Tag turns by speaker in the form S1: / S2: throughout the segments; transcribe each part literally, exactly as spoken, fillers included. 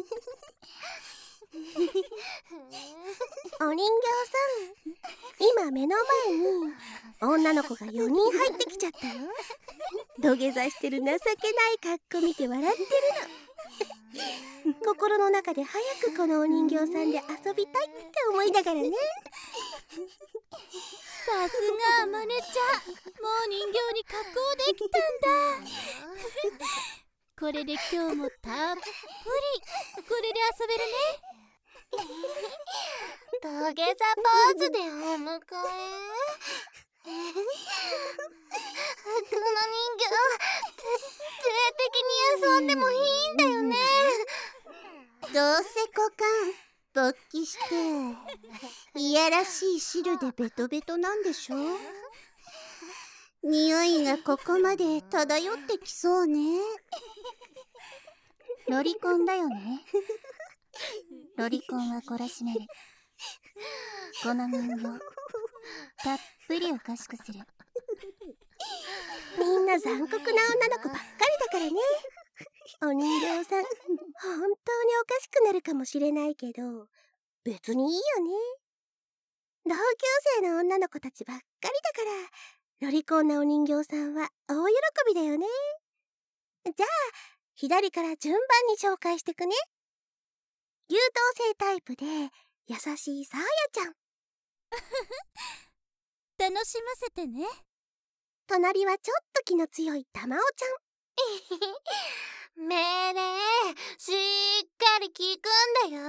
S1: お人形さん、今目の前に女の子がよにん入ってきちゃったよ。土下座してる情けない格好見て笑ってるの。心の中で早くこのお人形さんで遊びたいって思いながらね。
S2: さすがあまねちゃん、もう人形に加工できたんだ。これで今日もたっぷりこれで遊べるね。
S3: 土下座ポーズでお迎え。この人形徹底的に遊んでもいいんだよね。
S4: どうせ股間勃起していやらしい汁でベトベトなんでしょ。匂いがここまで漂ってきそうね。
S2: ロリコンだよね。ロリコンは懲らしめる。この人形たっぷりおかしくする。
S1: みんな残酷な女の子ばっかりだからね。お人形さん、本当におかしくなるかもしれないけど、別にいいよね。同級生の女の子たちばっかりだから、ロリコンなお人形さんは大喜びだよね。じゃあ、左から順番に紹介してくね。優等生タイプで優しいサーヤちゃん。
S2: 楽しませてね。
S1: 隣はちょっと気の強いたまおちゃん。
S3: 命令しっかり聞くんだよ。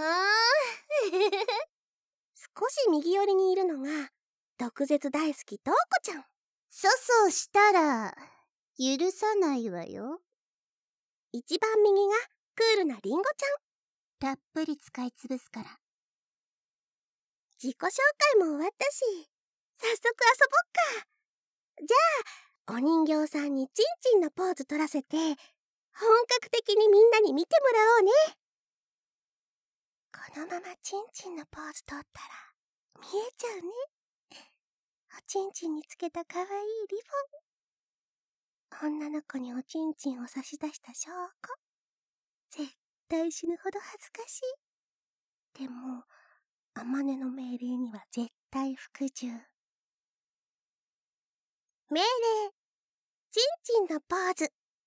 S1: 少し右寄りにいるのが毒舌大好きトウコちゃん。
S4: 粗相したら許さないわよ。
S1: 一番右がクールなリンゴちゃ
S2: た
S1: ん。
S2: っぷり使いつぶすから。
S1: 自己紹介も終わったし、早速遊ぼっか。じゃあお人形さんにチンチンのポーズ取らせて本格的にみんなに見てもらおうね。このままチンチンのポーズ取ったら見えちゃうね。おちんちんにつけたかわいいリボン。女の子におちんちんを差し出した証拠。絶対死ぬほど恥ずかしい。でもあまねの命令には絶対服従。命令、チンチンのポーズ。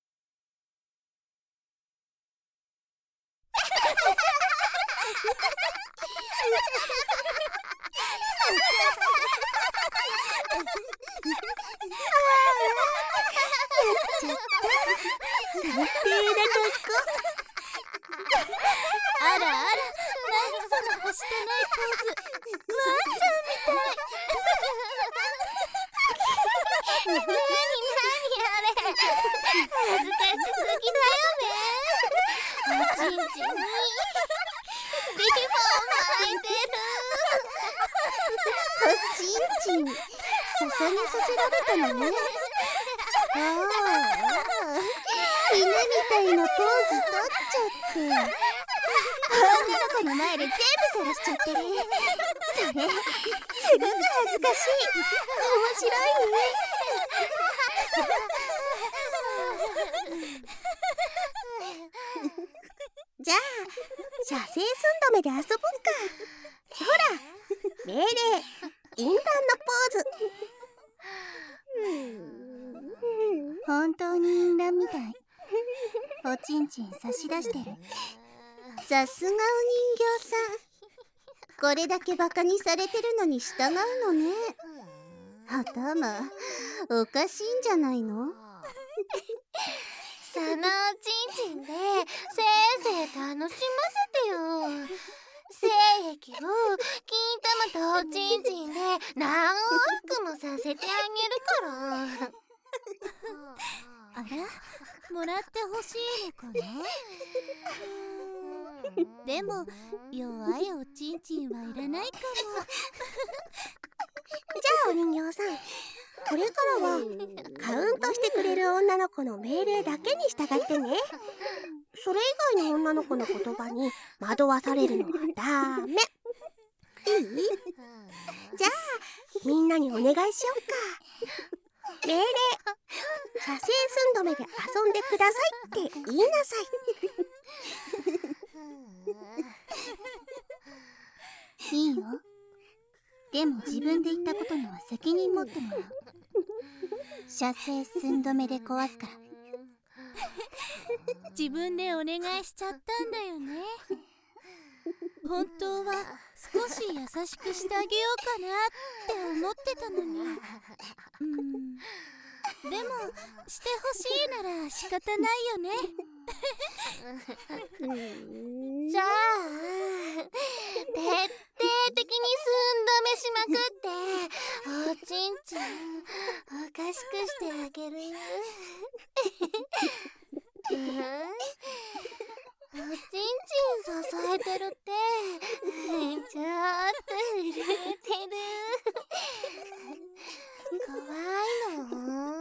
S1: 最低な格好。
S2: あらあら、何そのはしたないポーズ。ワンちゃんみたい。
S3: なになにあれ、恥ずかしすぎだよね。おちんちんにリボン巻いてる。
S4: おちんちんささにさせられたのね。ああ、犬みたいなポーズ取っちゃって、女の子の前で全部さらしちゃってる。それすごく恥ずかしい。面白いね。
S1: じゃあ射精寸止めで遊ぼっか。ほら、命令、淫乱のポーズ。
S2: 本当に淫乱みたい。おちんちん差し出してる。
S4: さすがお人形さん。これだけバカにされてるのに従うのね。頭おかしいんじゃないの。
S3: そのおちんちんでせいぜい楽しませてよ。精液を金玉とおちんちんで長くもさせてあげるから。
S2: あら、もらってほしいのかな。でも弱いおちんちんはいらないかも。
S1: じゃあお人形さん、これからはカウントしてくれる女の子の命令だけに従ってね。それ以外の女の子の言葉に惑わされるのはダメ。いい？じゃあみんなにお願いしようか。命令、射精寸止めで遊んでくださいって言いなさい。
S4: いいよ。でも自分で言ったことには責任持ってもらう。射精寸止めで壊すから。
S2: 自分でお願いしちゃったんだよね。本当は少し優しくしてあげようかなって思ってたのに。うんでもしてほしいなら仕方ないよね。
S3: じゃあ徹底的に寸止めしまくっておちんちんおかしくしてあげるよ。おちんちん支えてるってちょっと震えてる。怖いの？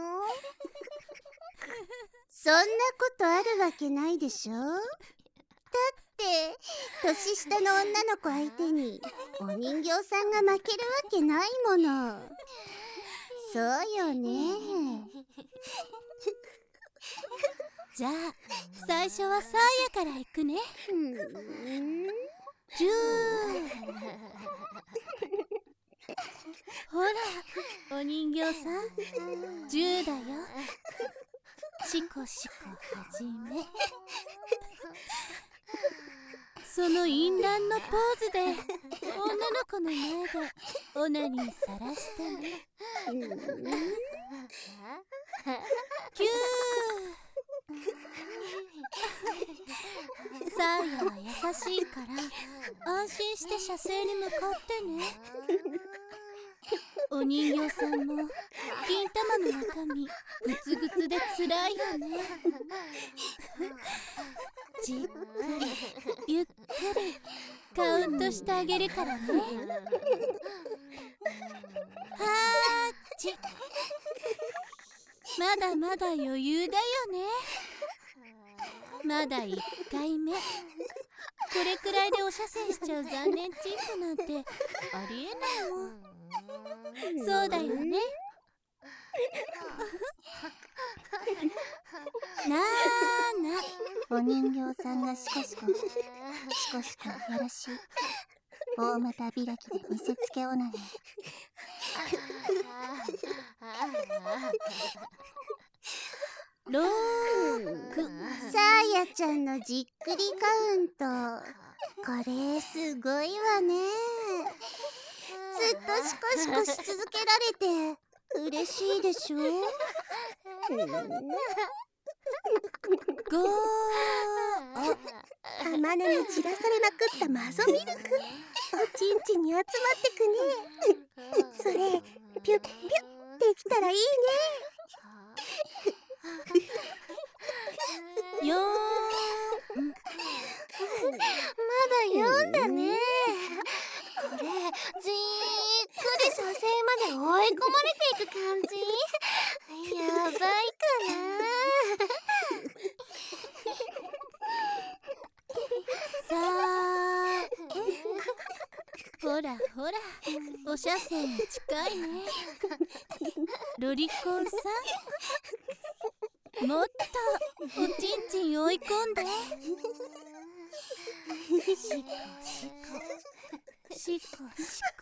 S4: そんなことあるわけないでしょ。だって年下の女の子相手にお人形さんが負けるわけないもの。そうよね。
S2: じゃあ最初はサーヤから行くね。ジューほらお人形さんジューだよ。シコシコはじめ。その淫乱のポーズで女の子の前でオナニーさらしてね。キューサーヤは優しいから安心して射精に向かってね。お人形さんも金玉の中身グツグツでつらいよね。じっくりゆっくりカウントしてあげるからね。はーちまだまだ余裕だよね。まだいっかいめ。これくらいでお射精しちゃう残念チンコなんてありえないもん。そうだよね。なーな。
S4: お人形さんがシコシコシコシコよろしい。大股開きで見せつけオナニー。
S2: ローク
S4: サーヤちゃんのじっくりカウント、これすごいわね。ずっとシコシコし続けられて嬉しいでしょ。
S2: ゴー
S1: 浜辺に散らされまくったマゾミルク、おちんちんに集まってくね。それピュッピュッできたらいいね。
S2: よーん
S3: まだ読んだね。これじーっくり射精まで追い込まれていく感じ。やばいかな。
S2: さあほらほらお射精に近いね。ロリコンさんもっとおちんちん追い込んで。シコシコシコシコ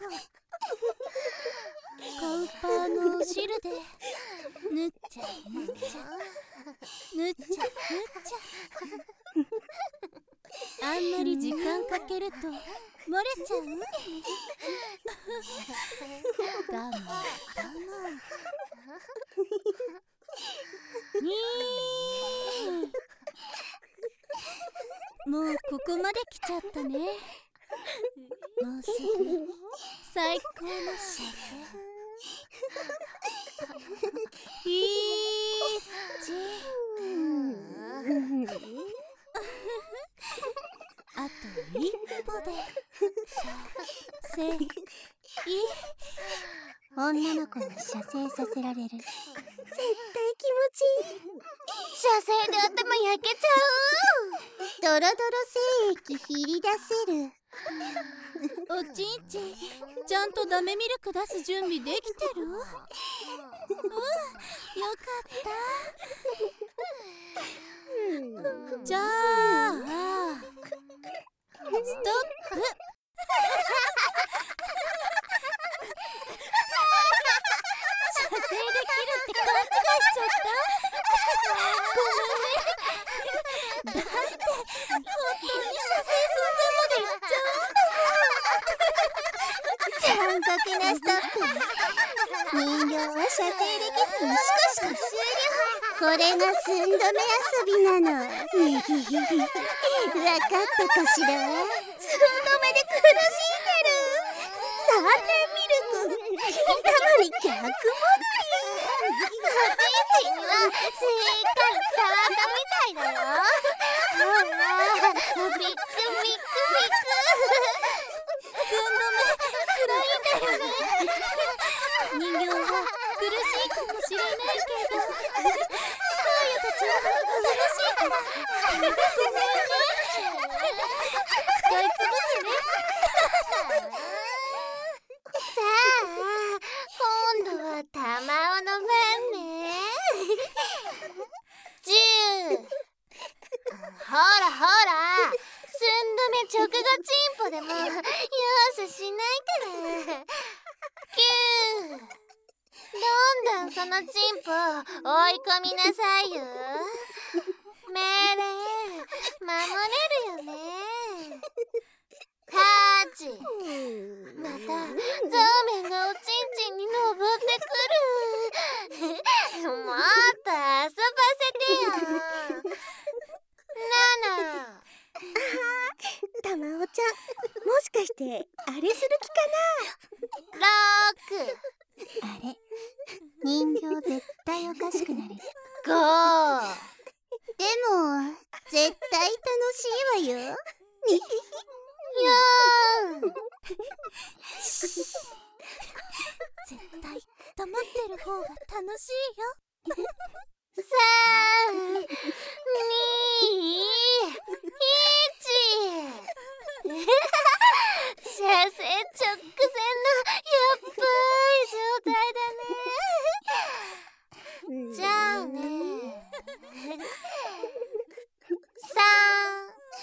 S2: カウパーのお汁でぬっちゃぬっちゃぬっちゃぬっちゃ。あんまり時間かけると漏れちゃう。我慢我慢。にーもうここまで来ちゃったね。もうすぐ最高の射精。いちあと一歩で射精い
S4: 女の子に射精させられる。
S1: 絶対気持ちいい。
S3: 射精で頭焼けちゃ
S4: ドロドロ精液切り出せる。
S2: おちんちんちゃんとダメミルク出す準備できてる？うん、よかった。じゃあストップ本当に射精寸前まで行っちゃうんだもん。
S4: 残酷なストップ。人形は射精できずにシコシコ終了。これが寸止め遊びなの。にぎぎぎ。わかったかしら。寸止めで苦しんでる。残念ミルク。金玉に逆戻り。
S3: おじいちにはしっかり伝わったみたいだよ。ほら、ビックビックビック。
S2: 寸止め暗いんだよね。人形は苦しいかもしれないけど、サーヤたちは楽しいからごめんね。使いつぶすね。
S3: さあ、今度は玉緒の番ね。じゅう。ほらほら、寸止め直後チンポでも容赦しないから。きゅう。どんどんそのチンポ追い込みなさいよ。命令守れるよね。はち。またゾウメンがおちんちんに登ってくる。もっと遊ばせてよ。なな。
S1: たまおちゃん、もしかしてあれする気か
S3: ろく。
S4: あれ、人形絶対おかしくなる。
S3: ご。
S4: でも絶対楽しいわよ。
S3: よん。
S2: 絶対黙ってる方が楽しいよ。
S3: さん、に、いち。射精直前のやっばい状態だね。じゃあね。さん。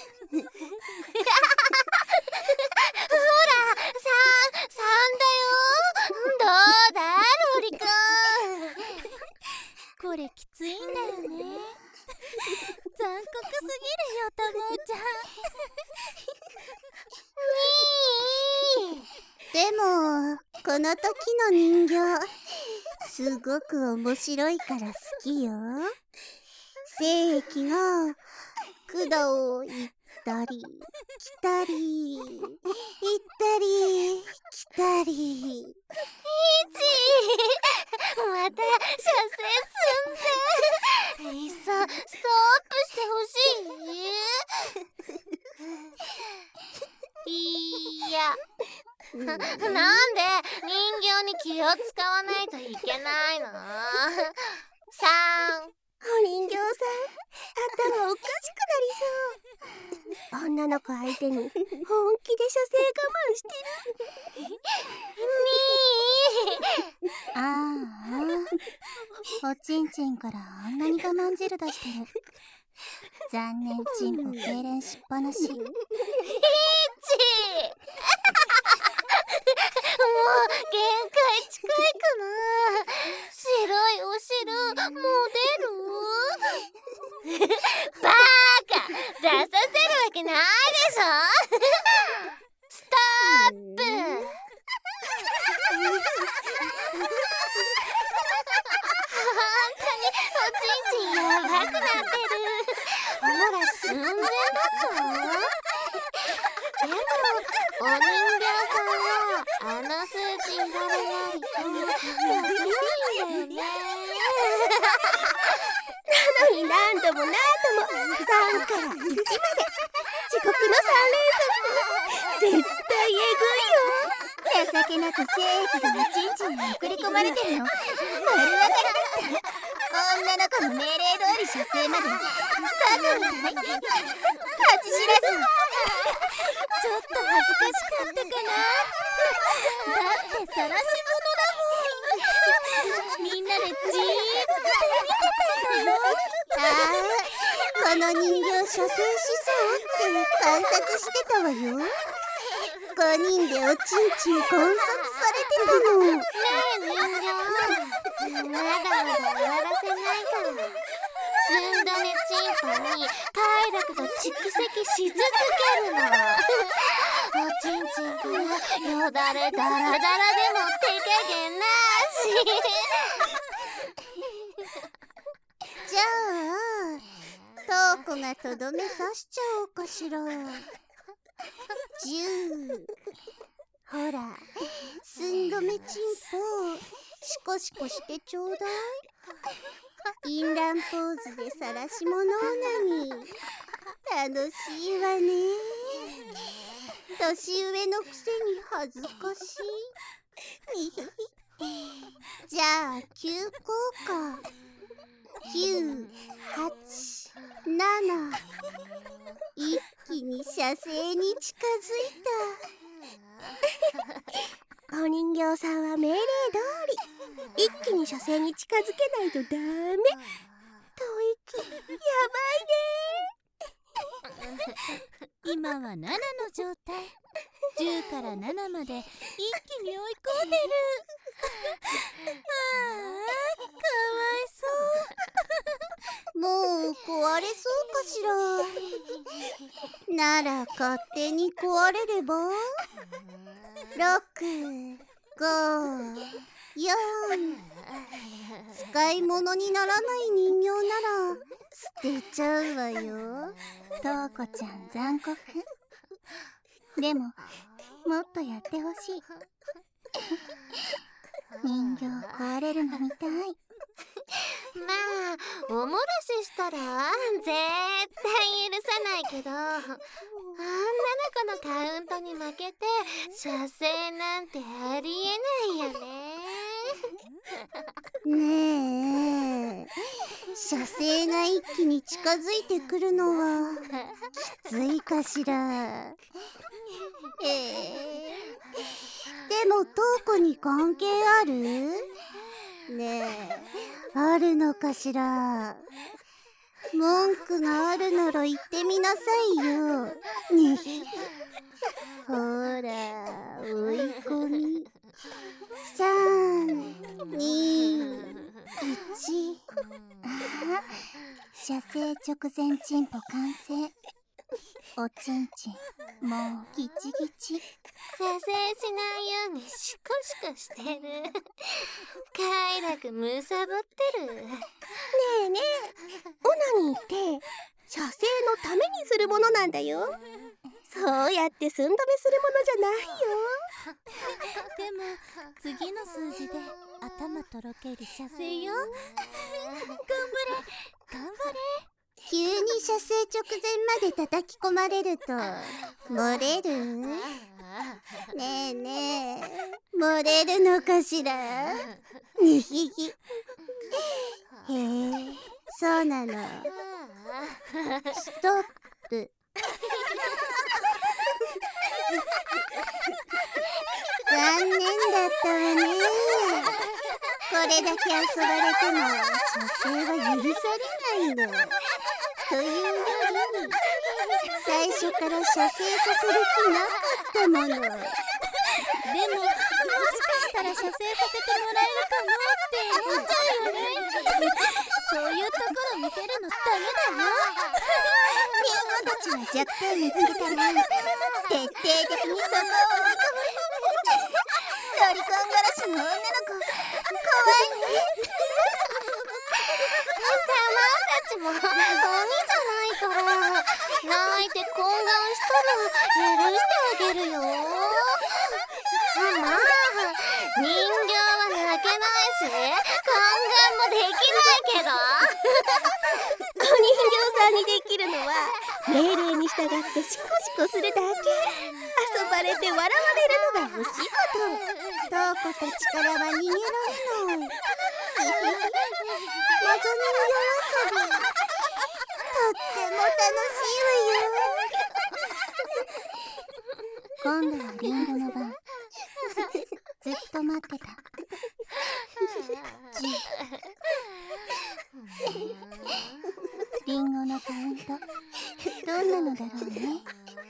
S3: ほら、さん、さんだよ。どうだ、ロリくん。
S2: これきついんだよね。残酷すぎるよ、たまおちゃん。
S4: でもこの時の人形すごく面白いから好きよ。精液が管を行ったり来たり行ったり来たり。
S3: いち。また射精寸前。いっそストップしてほしい。いや、なんで人形に気を使わないといけないの。さん。
S1: お人形さん、頭おかしくなりそう。女の子相手に本気で射精我慢してる。
S3: に。
S4: ああ、おちんちんからあんなに我慢汁出してる。残念、チンポ痙攣しっぱなし。
S3: いち。もう限界近いかな。白いお汁もう出る？バーカ、出させるわけないでしょ。ストップ。本当におちんちんやばくなってる。ほら、寸前だぞ。でもお人形さんはあの数値にならないと出せないんだよね。
S1: なのに何度も何度もさんからいちまで地獄のさん連続。絶対え
S4: 情けなく精液がおちんちんに送り込まれてるの。丸分かりだった。女の子の命令通り射精までバカみたい。恥知らず。
S2: ちょっと恥ずかしかったかな。だって晒し者だもん。みんなでじーっと見てたんだよ。
S4: ああ、この人形射精しそうって観察してたわよ。ごにんでおちんちん観察されてたの。
S3: ねえ人形、まだまだ終わらせないから。 寸止めチンポに快楽が蓄積し続けるの。おちんちんからよだれダラダラでも手加減なし。
S4: じゃあトウコがとどめ刺しちゃおうかしら。じゅうほら寸止めチンポシコシコしてちょうだい。淫乱ポーズで晒し者オナニー楽しいわね。年上のくせに恥ずかしい。じゃあ急降下。きゅう、はち、なな一気に射精に近づい
S1: た。お人形さんは命令通り一気に射精に近づけないとダメ。吐息やばいね。
S2: 今はななの状態。じゅうからななまで一気に追い込んでる。ああ、かわいそう。
S4: もう壊れそうかしら。なら勝手に壊れれば。ろく、ご、よん使い物にならない人形なら捨てちゃうわよ。トウコちゃん残酷。でももっとやってほしい。人形壊れるのみたい。
S3: まあおもらししたら絶対許さないけど、女の子のカウントに負けて射精なんてありえないよね。
S4: ねえ、射精が一気に近づいてくるのはきついかしら。えー、でもトウコに関係ある？ねえ、あるのかしら。文句があるなら言ってみなさいよ。ねほら追い込み。さん、に、いち。ああ、射精直前チンポ完成。おちんちんもうギチギチ。
S3: 射精しないようにシコシコしてる。快楽むさぼってる。ね
S1: えねえ、オナニーって射精のためにするものなんだよ。そうやって寸止めするものじゃないよ。
S2: でも次の数字で頭とろける射精よ。頑張れ頑張れ。
S4: 急に射精直前まで叩き込まれると漏れる？ねえねえ、漏れるのかしら。にひひ。へえ、そうなの。ストップ。残念だったわね。これだけ遊ばれても射精は許されないの。というより最初から射精させる気なかったもの。でももしか
S2: したら射精させてもらえるかもって思っちゃうよね。そういうところ見せるのダメだよ。
S4: リンゴたちは弱点見つけたら徹底的にそこを追い込む。ロリコン殺しの女の子怖いね。
S3: たまたちも鬼じゃないから泣いて懇願したら許してあげるよ。まあ人形は泣けないし懇願もできないけど。
S1: お人形さんにできるのは命令に従ってシコシコするだけ。遊ばれて笑われるのがお仕事。
S4: トウコたちからは逃げられない。謎の夜遊びとっても楽しいわよ。今度はリンゴの番。ずっと待ってた。リンゴのカウントどんなのだろうね。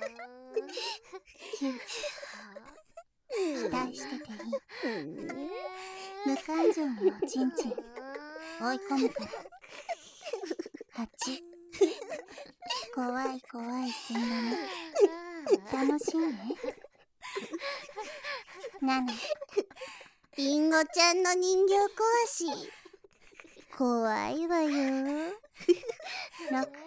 S4: きゅう期待してていい。無感情のおちんちん追い込むから。 しいのね。楽しいね。なの。りんごちゃんの人形壊し怖いわよ。ろく。
S1: マゾチン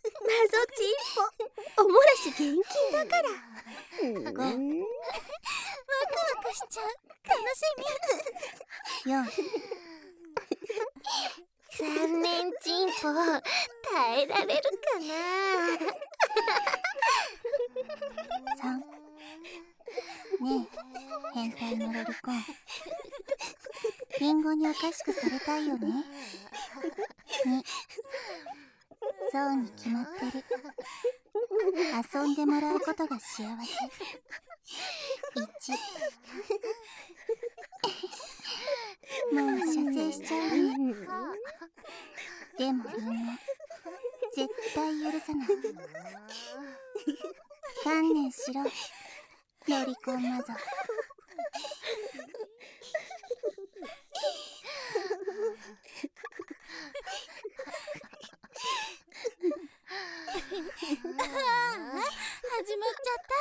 S1: ポ、おもらし厳禁だから。
S4: ご。
S2: ワクワクしちゃう。楽しみ。
S4: よん。
S3: 残念チンポ、耐えられるかな。
S4: さん。ねえ、変態のロリコン。リンゴにおかしくされたいよね。に。そうに決まってる。遊んでもらうことが幸せ。いち。もう射精しちゃうね。でもリンゴ絶対許さない。観念しろ、ロリコンマゾ。
S2: 始まっちゃった。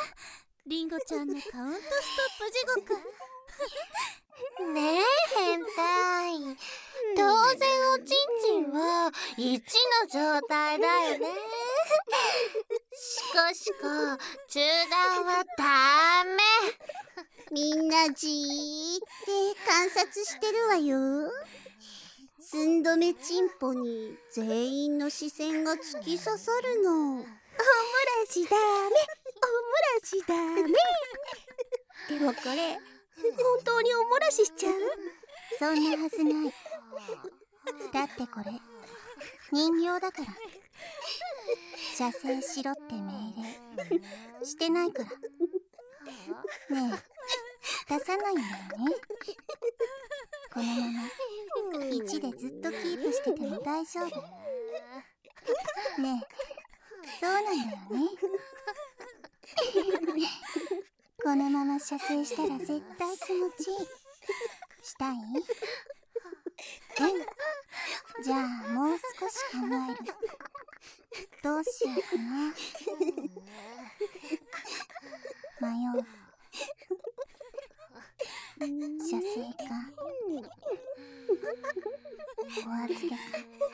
S2: リンゴちゃんのカウントストップ地獄。
S3: ねえ変態、当然おちんちんはいちの状態だよね。しかしか中断はダメ。
S4: みんなじーって観察してるわよ。寸止めチンポに全員の視線が突き刺さるの。
S1: おもらしダメ、おもらしダメ。でもこれ本当におもらししちゃう？
S4: そんなはずない。だってこれ人形だから。射精しろって命令してないから。ねえ、出さないんだよね。このままいちでずっとキープしてても大丈夫。ねえ、そうなんだよね。このまま射精したら絶対気持ちいい。したい？うん。じゃあもう少し考える。どうしようかな。迷う。射精かお預けか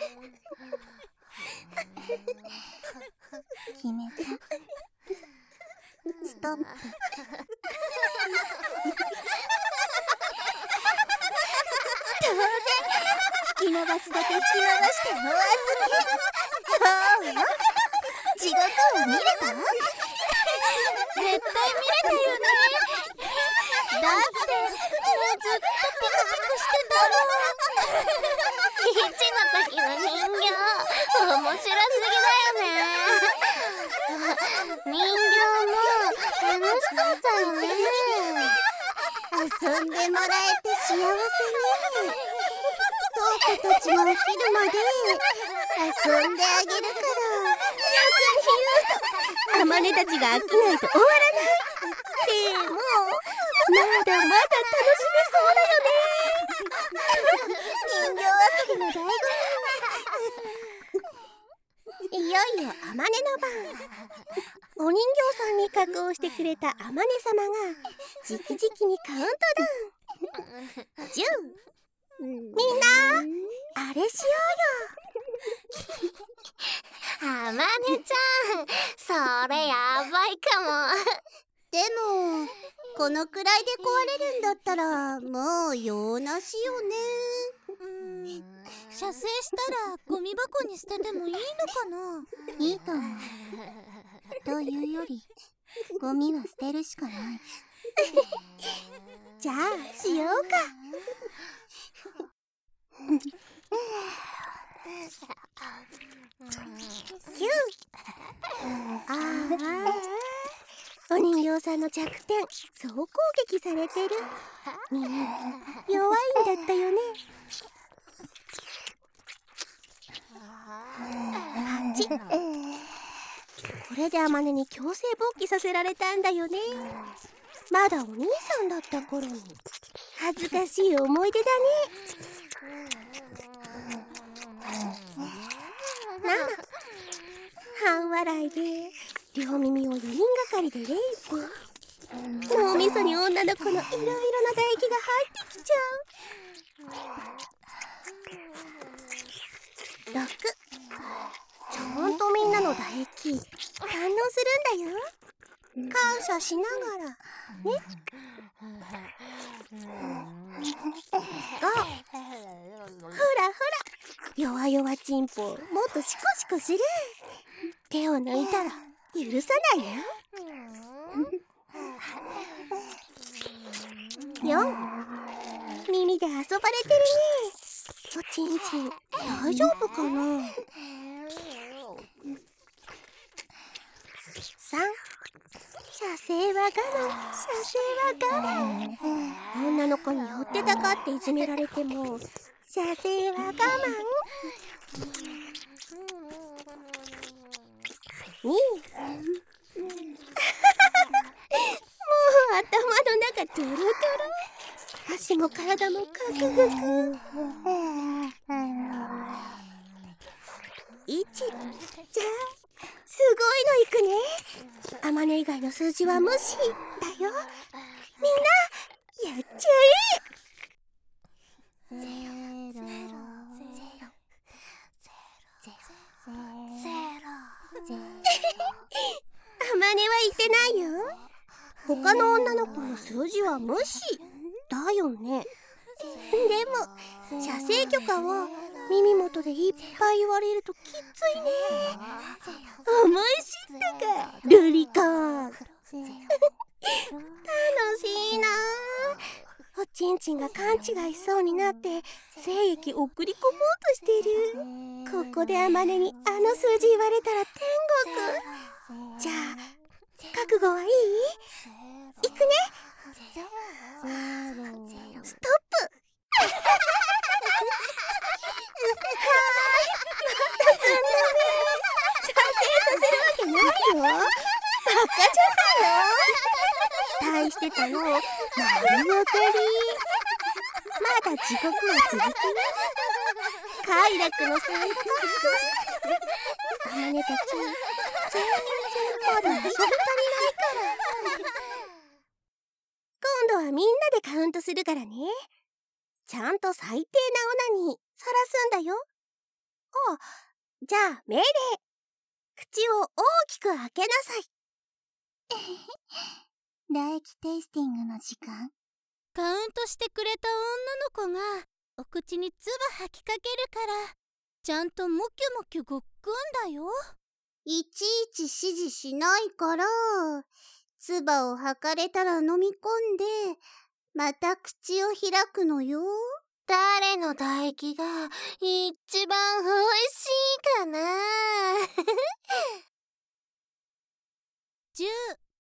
S4: 決めた。ストップ。
S1: 当然引き伸ばすだけ引き伸ばしてお預け。どう？地獄を見れた？
S2: 絶対見れたよね。だってもうずっとピクピクしてた
S3: いちの時の人形面白すぎだよね。人形も楽しかったよね。
S4: 遊んでもらえて幸せね。トーコたちも起きるまで遊んであげるから。
S1: あまねたちが飽きないと終わらない。でもまだまだ楽しめそうだよね。人形遊びの醍醐味。いよいよあまねの番。お人形さんに加工してくれたあまね様がじきじきにカウントダウン。じゅう。みんなあれしようよ。
S3: あまねちゃん、それやばいかも。
S4: でもこのくらいで壊れるんだったらもう用なしよね。
S2: うーん、射精したらゴミ箱に捨ててもいいのかな。
S4: いいと思う。というよりゴミは捨てるしかない。
S1: じゃあしようか。キュー。ああ、お人形さんの弱点総攻撃されてる。みんな弱いんだったよね。あっち。これであまねに強制勃起させられたんだよね。まだお兄さんだった頃に。恥ずかしい思い出だね。なあ、半笑いで両耳をよにんがかりでレイプ。脳みそに女の子のいろいろな唾液が入ってきちゃう。ろく、ちゃんとみんなの唾液堪能するんだよ。感謝しながらね。ご、ほらほら、弱々チンポもっとシコシコする。手を抜いたら許さないよ。よん、耳で遊ばれてるね。おちんちん大丈夫かな。さん、射精は我慢、射精は我慢。女の子に寄ってたかっていじめられても射精は我慢。に、もう頭の中ドロドロ、足も体もカクカク。いち、じゃあすごいのいくね。あまね以外の数字は無視だよ。みんなやっちゃえ。ゼロゼロゼロゼロゼロ。あまねは言ってないよ。他の女の子の数字は無視だよね。でも射精許可は耳元でいっぱい言われるときついね。思い知ったかルリコン。楽しいな。おちんちんが勘違いしそうになって精液送り込もうとしてる。ここであまねにあの数字言われたら天国。じゃあ覚悟はいい？いくね。ストップ。バカじゃないの。大してたの丸分かり。まだ地獄は続くよ。快楽の最高。あまねたち全然まだ遊び足りないから。今度はみんなでカウントするからね。ちゃんと最低なオナニーさらすんだよ。あ、じゃあ命令。口を大きく開けなさい。
S4: 唾液テイスティングの時間。
S2: カウントしてくれた女の子がお口に唾吐きかけるからちゃんとモキュモキュごっくんだよ。
S3: いちいち指示しないから唾を吐かれたら飲み込んでまた口を開くのよ。誰の唾液が一番おいしいかな。
S2: じゅう、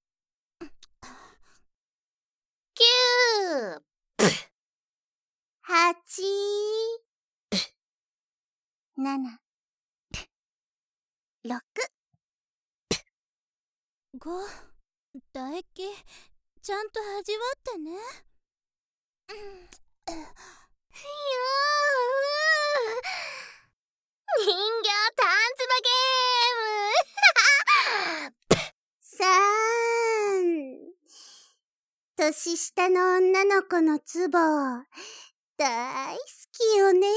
S3: きゅう、はち、
S4: なな、
S1: ろく、
S2: ご、唾液ちゃんと味わってね。
S3: 人形タンツバゲームさん、年下の女の子のツボ大好きよね。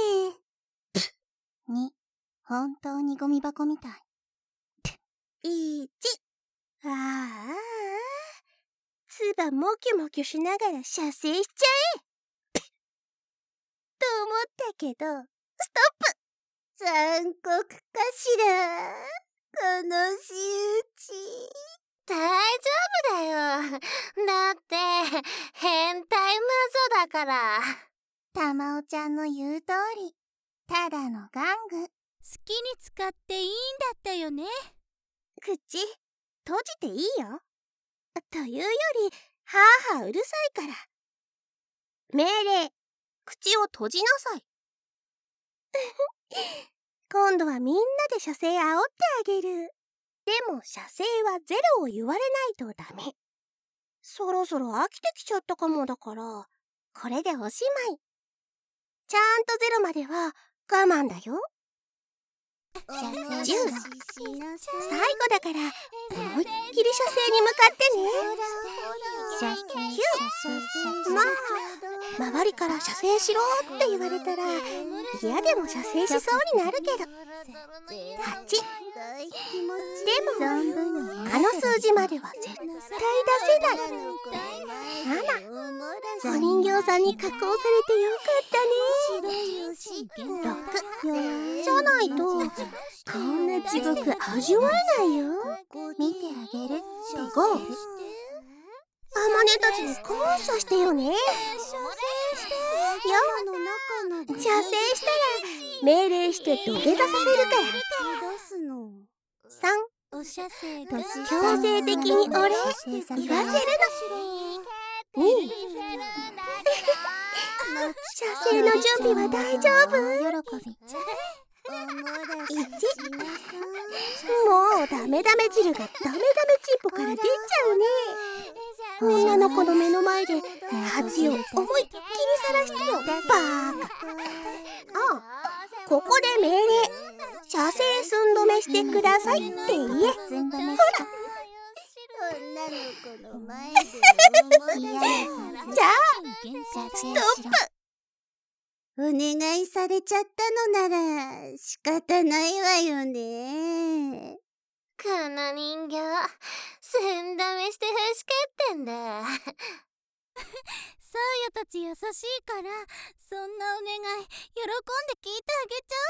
S4: に、本当にゴミ箱みたい。
S1: いち、ああ、唾もきゅもきゅしながら射精しちゃえと思ったけど、ストップ。
S3: 残酷かしらこの仕打ち。大丈夫だよ。だって変態魔女だから。
S4: たまおちゃんの言う通り、ただの玩具。
S2: 好きに使っていいんだったよね。
S1: 口閉じていいよ。というよりはあはあうるさいから。命令、口を閉じなさい。今度はみんなで射精煽ってあげる。でも射精はゼロを言われないとダメ。そろそろ飽きてきちゃったかもだから、これでおしまい。ちゃんとゼロまでは我慢だよ。 じゅう、最後だから思いっきり射精に向かってね。きゅう、まあ周りから射精しろって言われたら嫌でも射精しそうになるけど。はち、でもあの数字までは絶対出せない。なな、お人形さんに加工されてよかったね。ろく、じゃないとこんな地獄味わえないよ。見てあげる。ご、あまねたちに感謝してよね。よ、射精したら命令して土下座させるから。さん、強制的にお礼言わせるの。に、射精の準備は大丈夫？いち、もうダメダメ汁がダメダメチンポから出ちゃうね。女の子の目の前で恥を思いっきりさらしてよ、バーカ。ああ、ここで命令。射精寸止めしてくださいって言え。ほら。じゃあストップ。
S4: お願いされちゃったのなら仕方ないわよね。
S3: この人形寸止めして欲しかったんだ。
S2: サーヤたち優しいからそんなお願い喜んで聞いてあげちゃ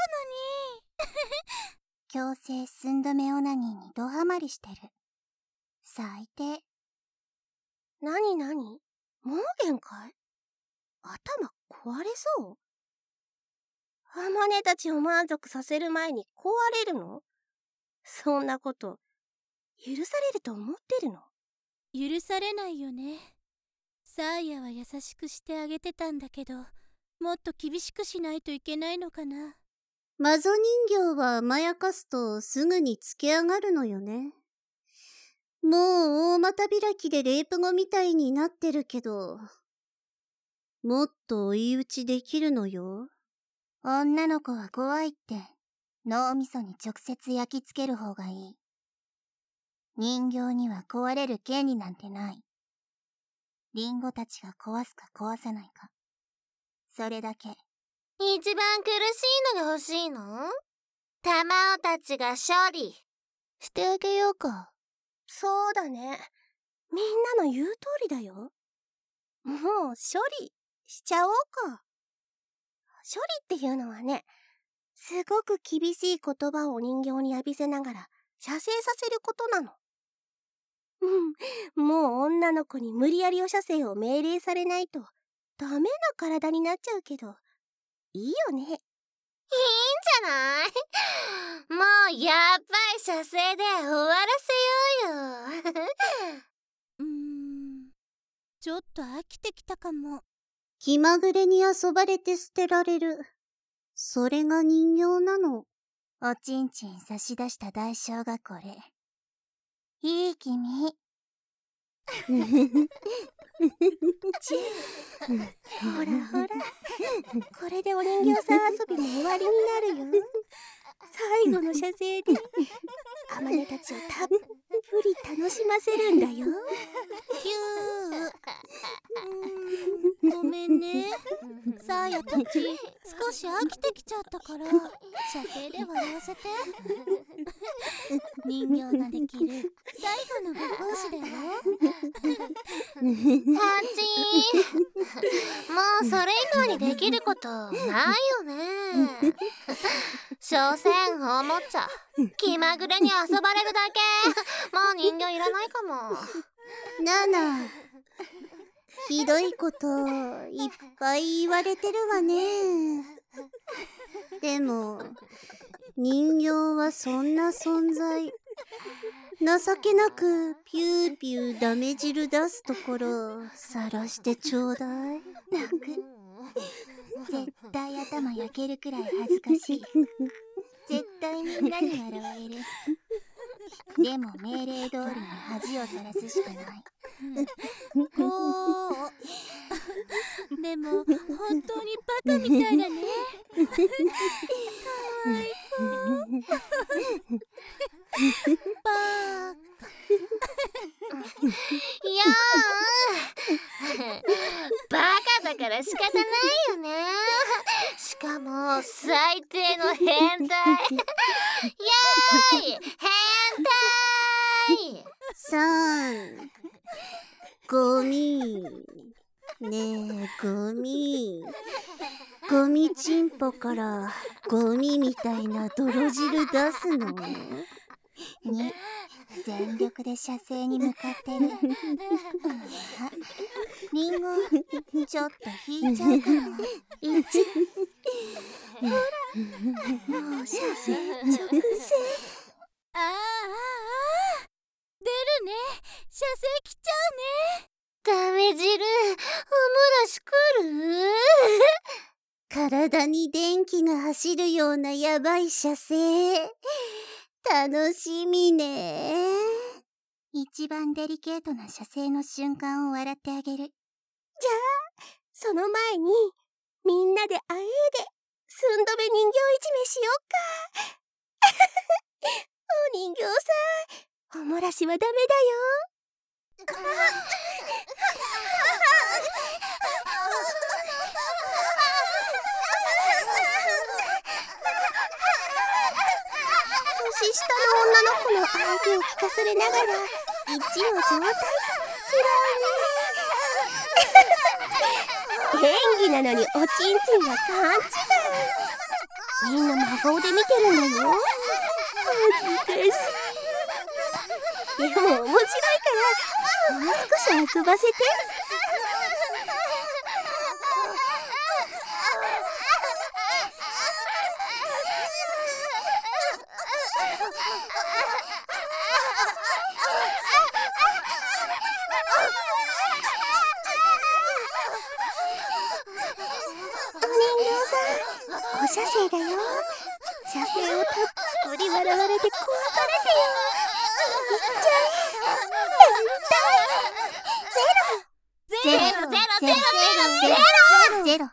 S2: うのに。
S1: 強制寸止めオナニーにドハマりしてる。最低。なになに？もう限界？頭壊れそう？あまねたちを満足させる前に壊れるの？そんなこと許されると思ってるの？
S2: 許されないよね。サーヤは優しくしてあげてたんだけど、もっと厳しくしないといけないのかな。
S4: マゾ人形は甘やかすとすぐにつけ上がるのよね。もう大股開きでレイプ後みたいになってるけど、もっと追い打ちできるのよ。
S1: 女の子は怖いって脳みそに直接焼き付ける方がいい。人形には壊れる権利なんてない。リンゴたちが壊すか壊さないか、それだけ。
S3: 一番苦しいのが欲しいの？玉緒たちが処理してあげようか。
S1: そうだね。みんなの言う通りだよ。もう処理しちゃおうか。処理っていうのはね、すごく厳しい言葉を人形に浴びせながら射精させることなの。うん、もう女の子に無理やりお射精を命令されないとダメな体になっちゃうけど、いいよね。いいんじ
S3: ゃない？もうやっぱり射精で終わらせようよ。
S2: うーん、ちょっと飽きてきたかも。
S4: 気まぐれに遊ばれて捨てられる。それが人形なの。
S1: おちんちん差し出した代償がこれ。いい君。ほらほら、これでお人形さん遊びも終わりになるよ。最後の射精であまねたちをたっぷり楽しませるんだよ。
S2: キュー。うーん、ごめんね。サーヤたち少し飽きてきちゃったから射精で笑わせて。人形ができる最後のご奉仕だよ。
S3: ハチもうそれ以外にできることないよね。所詮おもちゃ気まぐれに遊ばれるだけ。もう人形いらないかも。
S4: ナナ、ひどいこといっぱい言われてるわね。でも人形はそんな存在。情けなくピューピューダメ汁出すところさらしてちょうだい。
S1: 泣く。絶対頭焼けるくらい恥ずかしい。絶対みんなに笑われる。でも命令通りに恥をさらすしかない。
S2: こう。でも本当にバカみたいだね。かわいそう。 バー
S3: いやーバカだから仕方ないよね。しかも最低の変態イエーイ変態
S4: さんゴミねえゴミゴミチンポからゴミみたいな泥汁出すの
S1: に全力で射精に向かってる。リンゴちょっと引いちゃうかも。いちほらもう射精直線。
S2: ああああ出るね。射精来ちゃうね。
S3: ダメ汁おもらしくる
S4: 体に電気が走るようなやばい射精楽しみね。
S1: 一番デリケートな射精の瞬間を笑ってあげる。じゃあその前にみんなであえいで寸止め人形いじめしようか。お人形さんおもらしはダメだよ。年下の女の子の相手を聞かされながら一の状態。つらい。演技なのにおちんちんは勘違い。みんな真顔で見てるんだよ。恥ずかしい。でも面白いからもう少し遊ばせて。お射精だよ。射精をたっぷり笑われて壊されてよ。いっちゃえ。
S3: ゼロゼロゼロゼロゼロゼロゼロ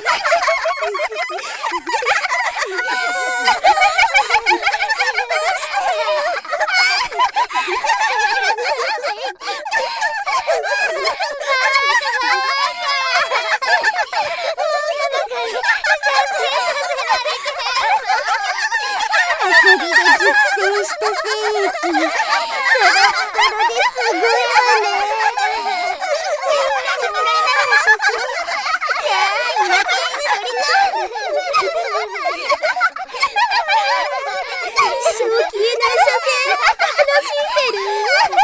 S4: 遊びで熟成した精液トロットロですごいわね。一生消えない射精楽しんでる。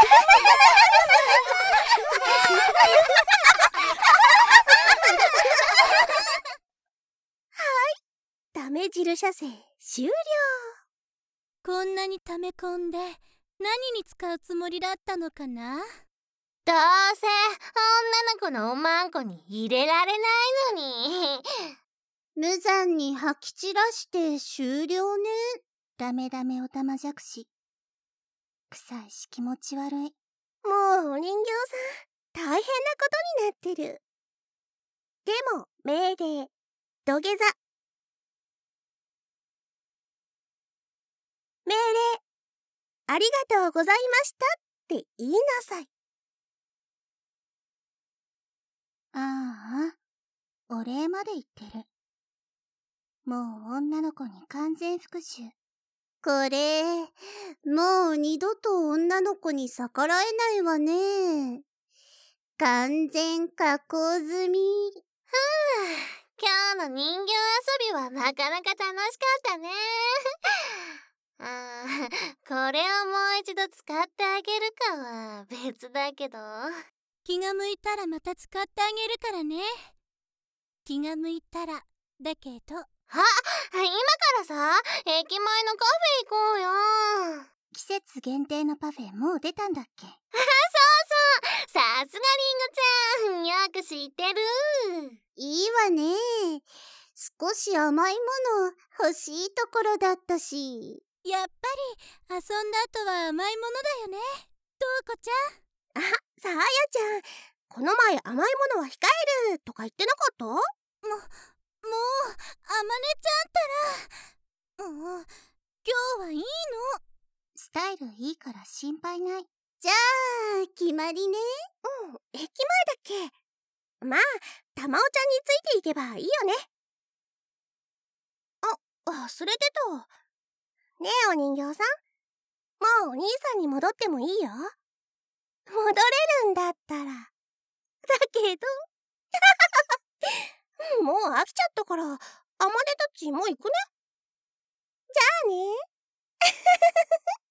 S1: ダメ汁射精終了。
S2: こんなに溜め込んで何に使うつもりだったのかな。
S3: どうせ女の子のおまんこに入れられないのに。
S4: 無残に吐き散らして終了ね。
S1: ダメダメおたまじゃくし。臭いし気持ち悪い。もうお人形さん大変なことになってる。でも命令土下座。命令ありがとうございましたって言いなさい。ああ、お礼まで言ってる。もう女の子に完全復讐。
S4: これもう二度と女の子に逆らえないわね。完全加工済み。
S3: ふぅ、今日の人形遊びはなかなか楽しかったね。あー、これをもう一度使ってあげるかは別だけど。
S2: 気が向いたらまた使ってあげるからね。気が向いたらだけど。
S3: あ、今からさ、駅前のカフェ行こうよ。
S1: 季節限定のパフェもう出たんだっけ。
S3: そうそう、さすがリンゴちゃん、よく知ってる。
S4: いいわね。少し甘いもの欲しいところだったし。
S2: やっぱり遊んだ後は甘いものだよね、トウコちゃん。
S1: あ、さあやちゃん、この前甘いものは控えるとか言ってなかった？も、もう、
S2: あまねちゃんったら。もう、今今日はいいの。
S3: スタイルいいから心配ない。
S4: じゃあ決まりね。
S1: うん、駅前だっけ。まあ玉緒ちゃんについていけばいいよね。あ、忘れてた。ねえお人形さん、もうお兄さんに戻ってもいいよ。戻れるんだったら。だけどもう飽きちゃったから、あまねたちもう行くね。じゃあね